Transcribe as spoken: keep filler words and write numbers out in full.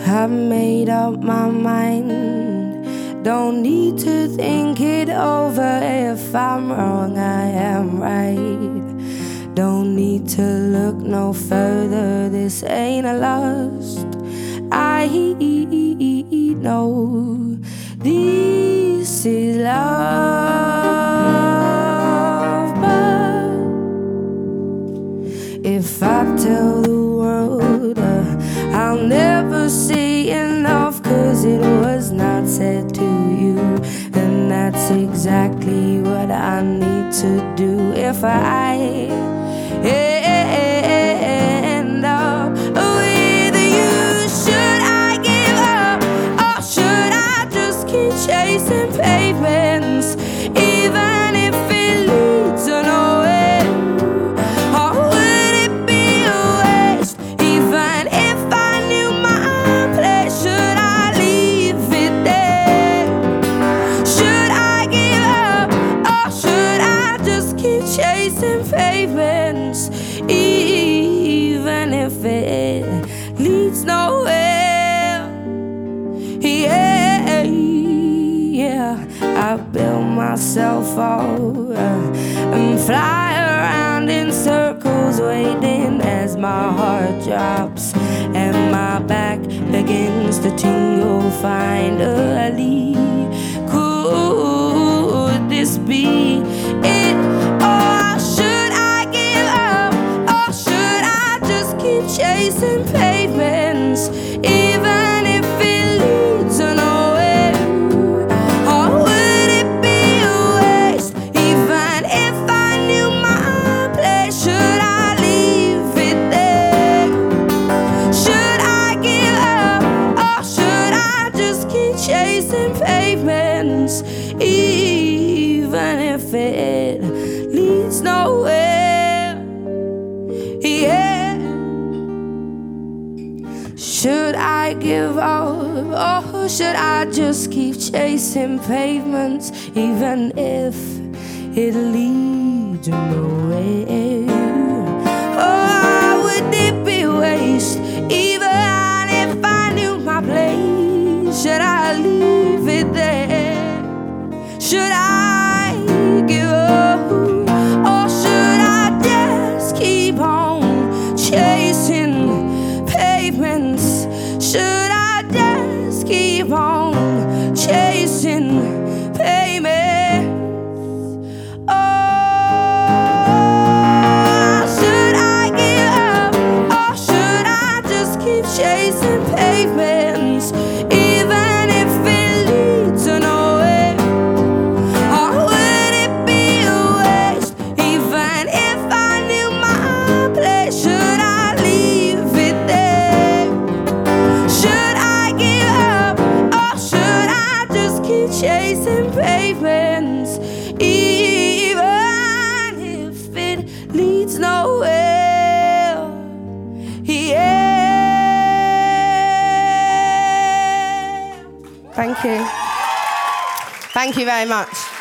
I've made up my mind. Don't need to think it over. If I'm wrong, I am right. Don't need to look no further. This ain't a lust. I know this is love. But if I tell the world uh, I'll never say enough, 'cause it was not said to you, then that's exactly what I need to do. If I end up with you, should I give up, or should I just keep chasing pavements, even if it leads to nowhere? Or would it be a waste, even if I knew my place? Should I leave it there? Should I give up, or should I just keep chasing pavements, even if it leads nowhere? Yeah, yeah, I build myself all uh, and fly around in circles, waiting as my heart drops and my back begins to tingle. Finally, could this be it? Or should I give up, or should I just keep chasing pavements, even if it leads to nowhere? Or would it be a waste, even if I knew my place? Should I leave it there? Should I give up, or should I just keep chasing pavements, even if it leads nowhere? Yeah. Should I give up, or should I just keep chasing pavements, even if it leads nowhere? Oh, would it be waste, even if I knew my place? Should I leave it there? Should I give up, or should I just keep on chasing pavements? Should I just keep on chasing pavements? Oh, should I give up, or should I just keep chasing pavements, even if it leads to nowhere? Or would it be a waste, even if I knew my place? Should I leave it there? Should I give up, or should I just keep chasing pavements, even if it leads nowhere? Yeah. Thank you. Thank you very much.